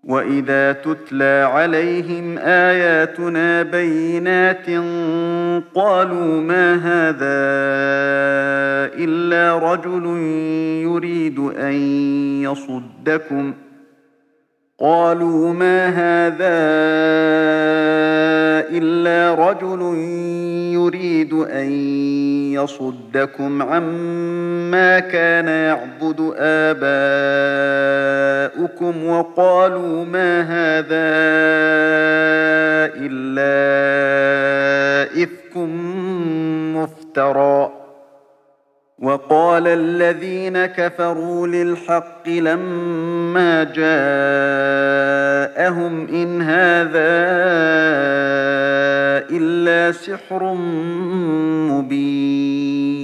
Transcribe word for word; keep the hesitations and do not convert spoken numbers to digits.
وإذا تتلى عليهم آياتنا بينات قالوا ما هذا إلا رجل يريد أن يصدكم قالوا ما هذا إلا رجل يريد أن يصدكم عما كان يعبد آباؤكم وقالوا ما هذا إلا إفك مفترى وقال الذين كفروا للحق لما جاءهم إن هذا إلا سحر مبين